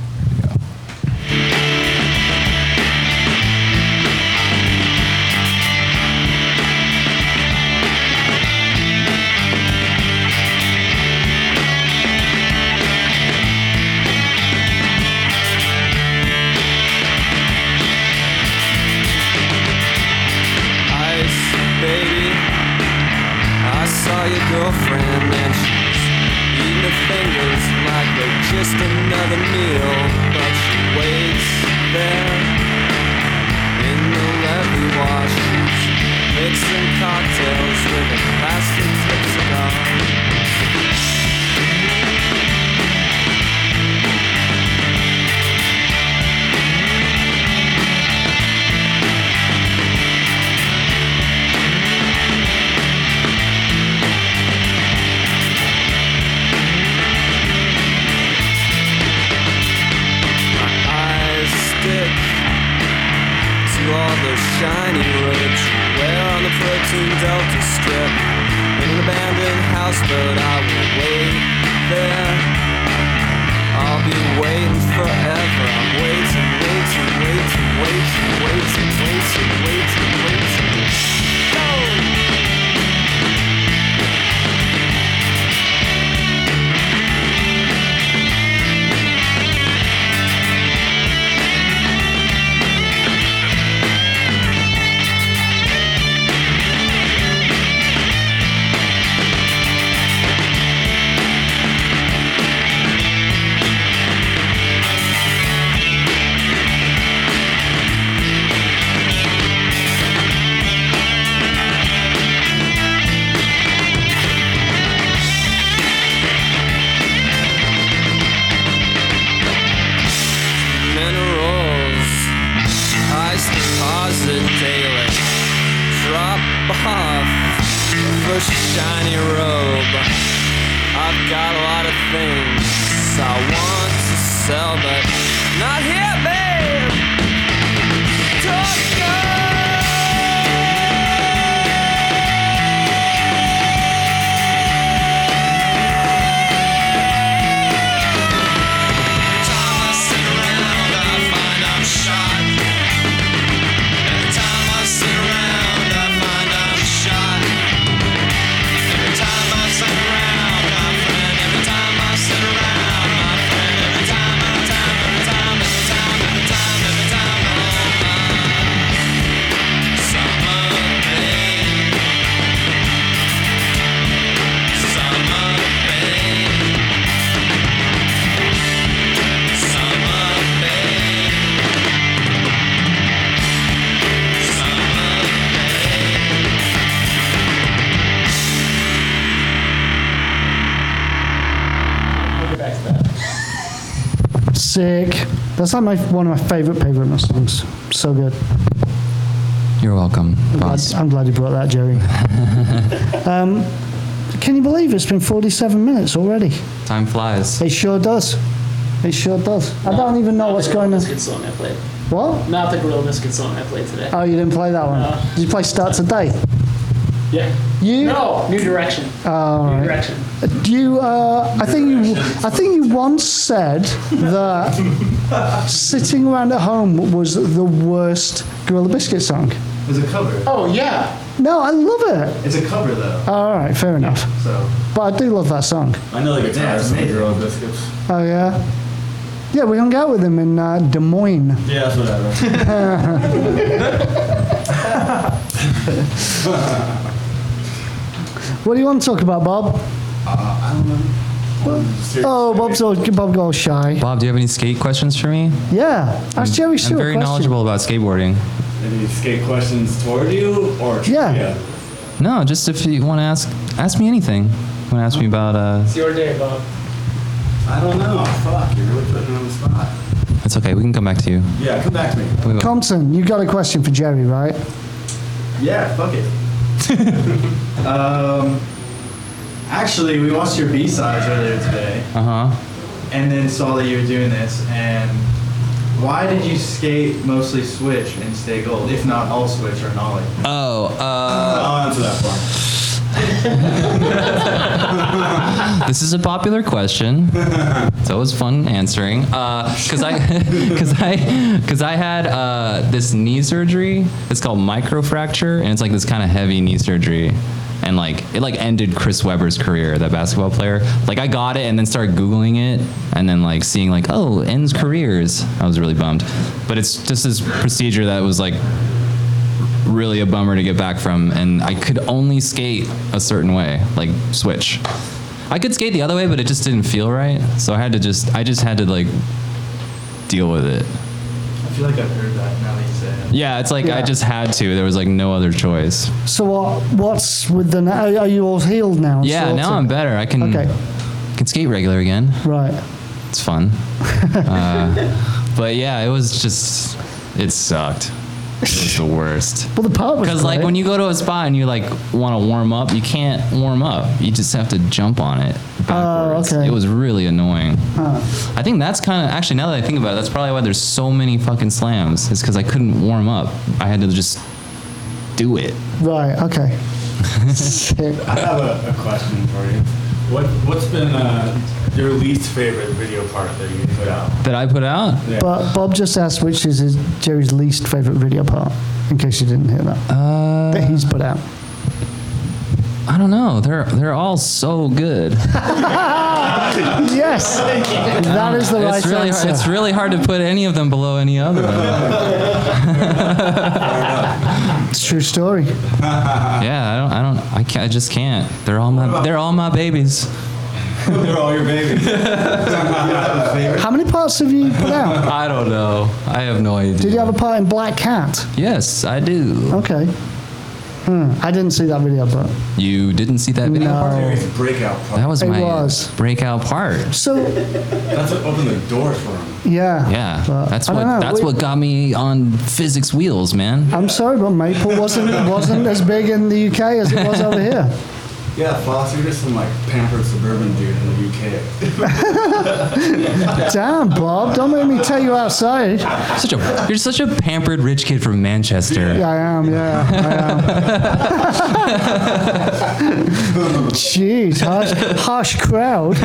Ice, baby. I saw your girlfriend and she's eating her fingers like they're just another meal. But she waits there in the levee while she's mixing cocktails with a plastic tip cigar. Eyes stick to all the shiny roads you wear on the protein delta strip. In an abandoned houseboat, I will wait there. I'll be waiting forever. I'm waiting, waiting, waiting, waiting, waiting, waiting, waiting, waiting. Go! Minerals, ice deposit daily. Drop off for shiny robe. I've got a lot of things I want to sell, but not here, babe. Don't go. Sick. That's like my one of my favorite favorite songs. So good. You're welcome, I'm glad, boss. I'm glad you brought that, Jerry. um, can you believe it's been forty-seven minutes already? Time flies. It sure does. It sure does. I don't even know what's going on. Biscuit song I played. What? Not the Gorilla Biscuit song I played today. Oh, you didn't play that one? No. Did you play Start Today? Yeah. You? No, New Direction. Oh, all New right. Direction. Do you? Uh, I think you. I think you once said that sitting around at home was the worst Gorilla Biscuit song. It's a cover. Oh yeah. No, I love it. It's a cover though. All right, fair enough. So But I do love that song. I know the guitars from the Gorilla Biscuits. Oh yeah. Yeah, we hung out with him in uh, Des Moines. Yeah, that's whatever. What do you want to talk about, Bob? uh, I don't know. Oh, Bob's all, Bob got all shy. Bob, do you have any skate questions for me? Yeah, ask Jerry I'm Stewart a very question. knowledgeable about skateboarding. Any skate questions toward you or Yeah. trivia? No, just if you want to ask, ask me anything. You want to ask me about? Uh, It's your day, Bob. I don't know. Fuck, you're really putting me on the spot. It's okay. We can come back to you. Yeah, come back to me. We will. Compton, you got a question for Jerry, right? Yeah, fuck it. um, actually, we watched your B-sides earlier today, Uh huh. and then saw that you were doing this. And why did you skate mostly switch and stay gold, if not all switch or nollie? Oh, uh, I'll answer that for this is a popular question. It's always fun answering. Uh, cause I, cause I, cause I had uh, this knee surgery. It's called microfracture, and it's like this kind of heavy knee surgery. And like it like ended Chris Webber's career, that basketball player. Like I got it and then started Googling it and then like seeing like, oh, ends careers. I was really bummed. But it's just this procedure that was like really a bummer to get back from, and I could only skate a certain way, like switch. I could skate the other way, but it just didn't feel right. So I had to just, I just had to like deal with it. I feel like I've heard that now that you say it. Yeah, it's like I Yeah. just had to. There was like no other choice. So what? What's with the? Are are you all healed now? Yeah, sorted? now I'm better. I can Okay. can skate regular again. Right. It's fun. uh, but yeah, it was just, it sucked. It was the worst. Well, the part was Because like great. when you go to a spot and you like want to warm up, you can't warm up. You just have to jump on it backwards. okay. It was really annoying. I think that's kind of actually now that I think about it, that's probably why there's so many fucking slams. Is because I couldn't warm up. I had to just do it. Right. Okay. Sick. I have a, a question for you. What What's been uh, your least favorite video part that you put out? That I put out. Yeah. But Bob just asked which is his, Jerry's least favorite video part. In case you didn't hear that, Uh, that he's put out. I don't know. They're they're all so good. Yes, that is the right It's really answer. it's really hard to put any of them below any other. It's a true story. Yeah, I don't I don't I can't I just can't. They're all my they're all my babies. They're all your babies. Favorite? How many parts have you put out? I don't know. I have no idea. Did you have a part in Black Cat? Yes, I do. Okay. Hmm. I didn't see that video, but You didn't see that video? No. Jerry's breakout part. That was It my was. breakout part. so That's what opened the doors for him. yeah. Yeah, But that's I what don't know. that's We- what got me on physics wheels, man. I'm sorry, but Maple wasn't wasn't as big in the U K as it was over here. Yeah, Fox, you're just some like pampered suburban dude in the U K. Damn, Bob, don't make me tell you outside. Such a you're such a pampered rich kid from Manchester. Yeah, I am. Yeah, I am. Jeez, harsh, harsh crowd.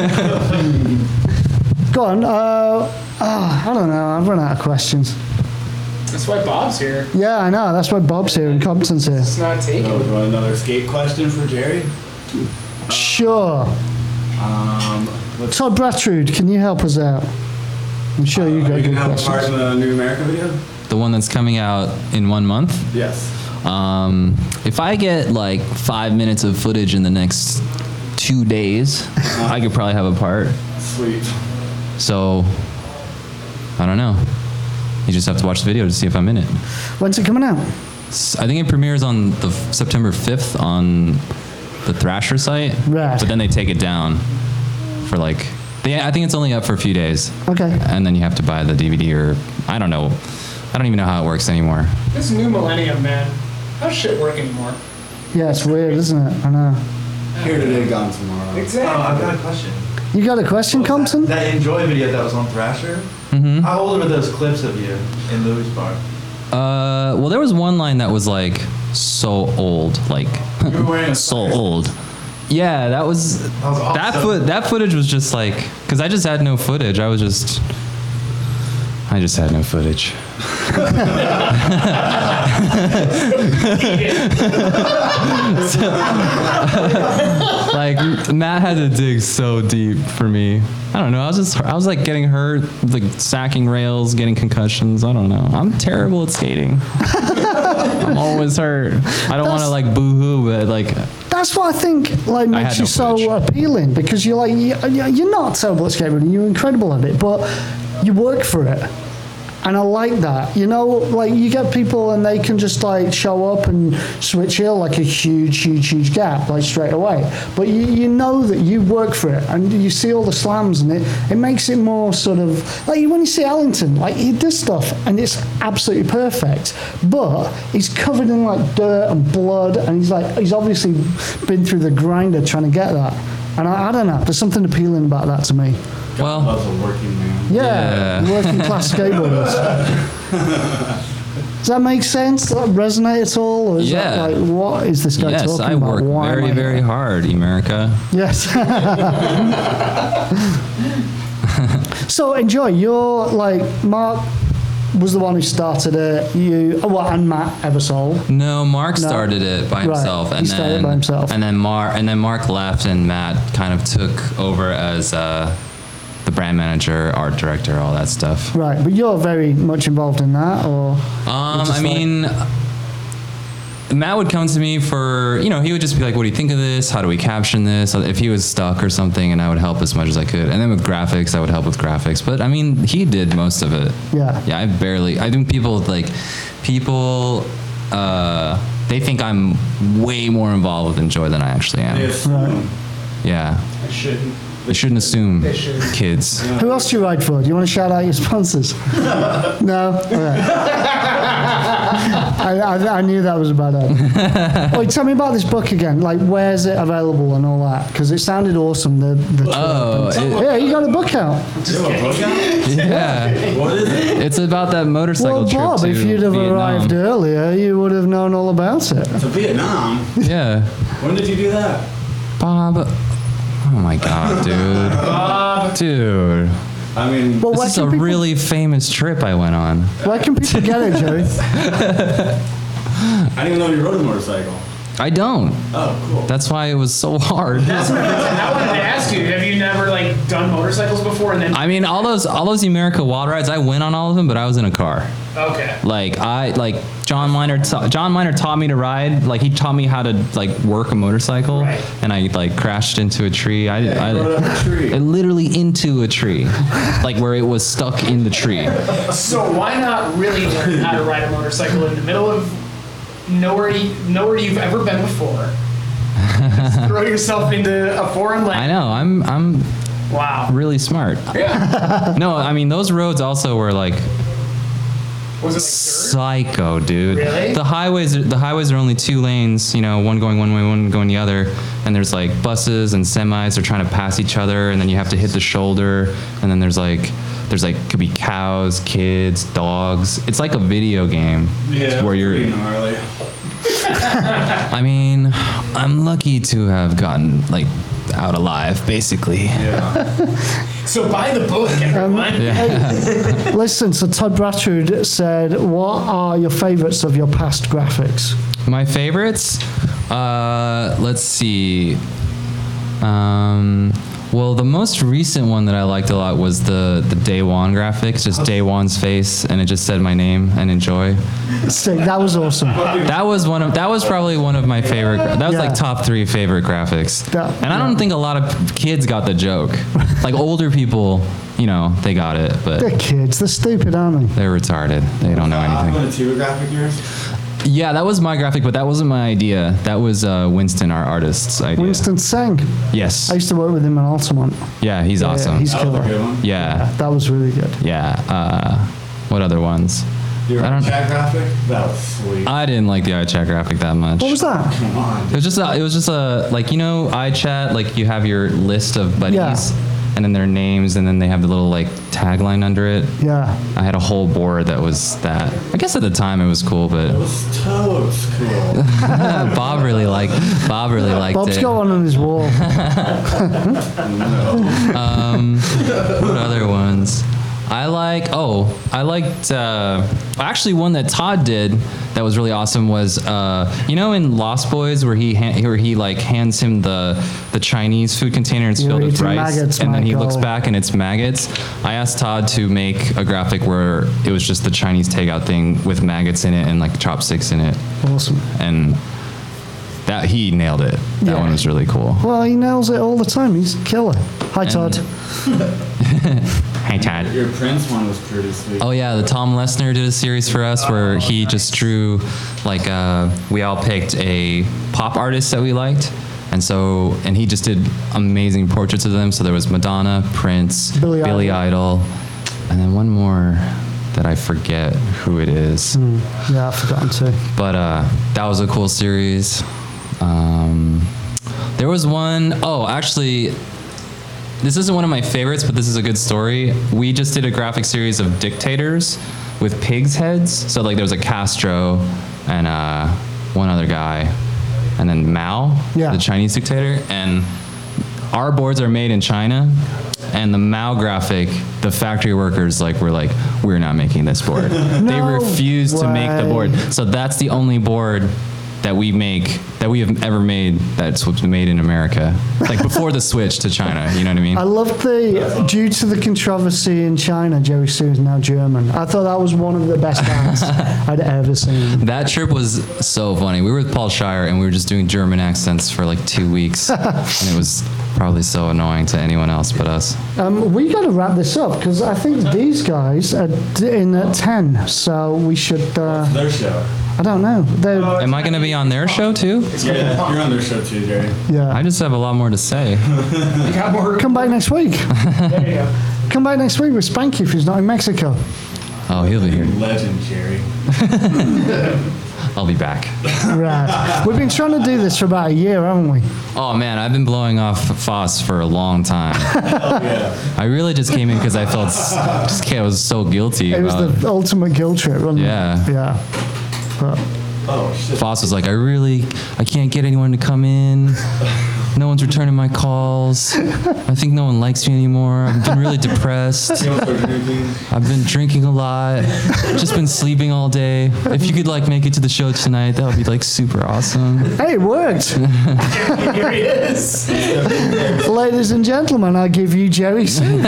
Go on. Uh, oh, I don't know. I've run out of questions. That's why Bob's here. Yeah, I know. That's why Bob's here and Compton's here. It's not So, taken. you want another skate question for Jerry? Sure. Um, let's Todd Bratrude, can you help us out? I'm sure you got you can good have a part questions. in the New America video? The one that's coming out in one month. Yes. Um, if I get like five minutes of footage in the next two days, I could probably have a part. Sweet. So, I don't know. You just have to watch the video to see if I'm in it. When's it coming out? S- I think it premieres on the f- September fifth on the Thrasher site. Right. But then they take it down for like, they, I think it's only up for a few days. Okay. And then you have to buy the D V D or, I don't know. I don't even know how it works anymore. This new millennium, man. How's shit work anymore? Yeah, it's weird, isn't it? I know. Here today, gone tomorrow. Oh, I've got a question. You got a question, Compton? That, that Enjoy video that was on Thrasher. Mm-hmm. How old were those clips of you in Louis Park? Uh, well, there was one line that was like so old, like You were wearing a so fire- old. Yeah, that was That was awesome. that foot that footage was just like because I just had no footage. I was just I just had no footage. Like Matt had to dig so deep for me. I don't know. I was just I was like getting hurt, like sacking rails, getting concussions. I don't know. I'm terrible at skating. I'm always hurt. I don't want to like boo-hoo, but like That's what I think like I makes had you no so footage. appealing because you're like you- you're not terrible at skateboarding. You're incredible at it, but you work for it. And I like that. You know, like you get people and they can just like show up and switch here like a huge, huge, huge gap, like straight away. But you, you know that you work for it and you see all the slams and it, it makes it more sort of like when you see Ellington, like he does stuff and it's absolutely perfect. But he's covered in like dirt and blood and he's like, he's obviously been through the grinder trying to get that. And I, I don't know, there's something appealing about that to me. well, Loves a working man. Yeah, Yeah. working class skateboarders. Does that make sense? Does that resonate at all? Or is Yeah. that like, what is this guy yes, talking I about? work Why am very I very here? hard, America. Yes. So enjoy. You're like Mark was the one who started it. You, oh, well, and Matt Eversole. No, Mark No. started it by Right, himself, he and started it then by himself. and then Mark and then Mark left, and Matt kind of took over as uh, the brand manager, art director, all that stuff. Right, but you're very much involved in that, or Um, just I like- mean, Matt would come to me for, you know, he would just be like, what do you think of this? How do we caption this? If he was stuck or something, and I would help as much as I could. And then with graphics, I would help with graphics. But I mean, he did most of it. Yeah. Yeah, I barely, I think people like, people, uh, they think I'm way more involved with Enjoy than I actually am. Yes. Right. Yeah. I shouldn't. They shouldn't assume, kids. Who else do you ride for? Do you want to shout out your sponsors? No? All right. I, I, I knew that was a bad idea. Wait, tell me about this book again. Like, where's it available and all that? Because it sounded awesome. The, the Oh, it- yeah, you got a book out. yeah. What is it? It's about that motorcycle Well, trip Bob, to if you'd have Vietnam. arrived earlier, you would have known all about it. To Vietnam. Yeah. When did you do that? Bob. Oh my god, dude. Dude. I mean, Well, This where is can, a people, really famous trip I went on. where can people get it, Joey? I didn't even know you rode a motorcycle. I don't. Oh, cool. That's why it was so hard. I wanted to ask you, have you never like done motorcycles before and then? I mean, all those all those America Wild rides, I went on all of them, but I was in a car. Okay. Like I like John Miner. Ta- John Miner taught me to ride. Like he taught me how to like work a motorcycle, Right. and I like crashed into a tree. I, I rode up a tree. I literally into a tree, like where it was stuck in the tree. So why not really learn how to ride a motorcycle in the middle of nowhere, you, nowhere you've ever been before? Just throw yourself into a foreign I land. know. I'm I'm Wow. really smart. Yeah. No, I mean those roads also were like Was it like dirt? psycho, dude. Really? The highways, the highways are only two lanes. You know, one going one way, one going the other. And there's like buses and semis. They're trying to pass each other, and then you have to hit the shoulder. And then there's like, there's like could be cows, kids, dogs. It's like a video game. Yeah. Where you're. pretty gnarly. I mean, I'm lucky to have gotten like out alive, basically. Yeah. So buy the book, everyone. Yeah. Listen, so Todd Bratchard said, what are your favorites of your past graphics? My favorites? Uh, let's see. Um, well, the most recent one that I liked a lot was the, the Day One graphics, just Day One's face, and it just said my name and Enjoy. Sick, that was awesome. That was one of that was probably one of my favorite. That was Yeah. like top three favorite graphics. That- And I don't yeah. think a lot of kids got the joke. Like older people, you know, they got it, but They're kids, they're stupid, aren't they? they're retarded. They don't know I'm anything. going to two graphic yours. Yeah, that was my graphic, but that wasn't my idea. That was uh, Winston, our artist's idea. Winston Sang. Yes. I used to work with him in Altamont. Yeah, he's Yeah, awesome. he's That was a killer. good one. yeah, That was really good. yeah. Uh, what other ones? Your I don't- chat graphic? That was sweet. I didn't like the iChat graphic that much. What was that? Come on. It was just a, it was just a like you know iChat, like you have your list of buddies Yeah. and then their names and then they have the little like tagline under it. Yeah. I had a whole board that was that. I guess at the time it was cool, but It was totes cool. Bob really liked Bob really liked Bob's it. got one on his wall. What other ones? I like, oh, I liked, uh, actually one that Todd did that was really awesome was, uh, you know in Lost Boys where he, ha- where he like hands him the, the Chinese food container and it's You're filled with eating rice maggots, and then he looks Michael. back and it's maggots. I asked Todd to make a graphic where it was just the Chinese takeout thing with maggots in it and like chopsticks in it. Awesome. And that, he nailed it. That Yeah. one was really cool. Well, he nails it all the time. He's a killer. Hi, Todd. Hey Todd. Your Prince one was pretty sweet. Oh yeah, the Tom Lesnar did a series for us where he just drew, like, uh, we all picked a pop artist that we liked, and so and he just did amazing portraits of them. So there was Madonna, Prince, Billy Billy, Idol. Idol, and then one more that I forget who it is. Yeah, I've forgotten to. But uh, that was a cool series. Um, there was one, oh, actually, this isn't one of my favorites, but this is a good story. We just did a graphic series of dictators with pigs' heads. So like there was a Castro and uh, one other guy, and then Mao, Yeah. the Chinese dictator. And our boards are made in China. And the Mao graphic, the factory workers like were like, we're not making this board. they No refused to make the way. board. So that's the only board that we make, that we have ever made, that's what's made in America. Like before the switch to China, you know what I mean? I love the, due to the controversy in China, Jerry Sue is now German. I thought that was one of the best bands I'd ever seen. That trip was so funny. We were with Paul Shire and we were just doing German accents for like two weeks. And it was probably so annoying to anyone else but us. Um, we got to wrap this up because I think these guys are d- in at ten, so we should. Uh, Their show. I don't know. They're, Am I going to be on their show too? Yeah, you're on their show too, Jerry. yeah. I just have a lot more to say. You got more? Come back next week. There you go. Come back next week with Spanky if he's not in Mexico. Oh, he'll be here. Legend, Jerry. I'll be back. Right. We've been trying to do this for about a year, haven't we? Oh man, I've been blowing off Foss for a long time. Yeah. I really just came in because I felt, s- just I was so guilty It was about the ultimate guilt trip, wasn't Yeah. it? Yeah. But Oh, shit. Foss was like, I really, I can't get anyone to come in. No one's returning my calls. I think no one likes me anymore. I've been really depressed. You want to start drinking? I've been drinking a lot. Just been sleeping all day. If you could like make it to the show tonight, that would be like super awesome. hey, it worked. Here he is. Ladies and gentlemen, I give you Jerry Sue.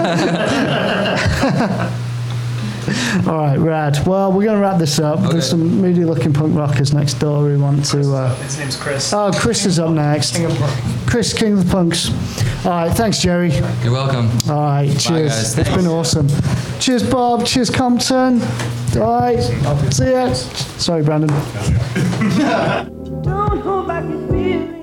All right, rad. Well, we're going to wrap this up. There's some moody-looking punk rockers next door who want to... Uh, His name's Chris. oh, Chris is up next. King of Punk. Chris, King of the Punks. All right, thanks, Jerry. You're welcome. All right, cheers. guys. It's been awesome. Cheers, Bob. Cheers, Compton. All right, see ya. Sorry, Brandon. Don't hold back your feelings.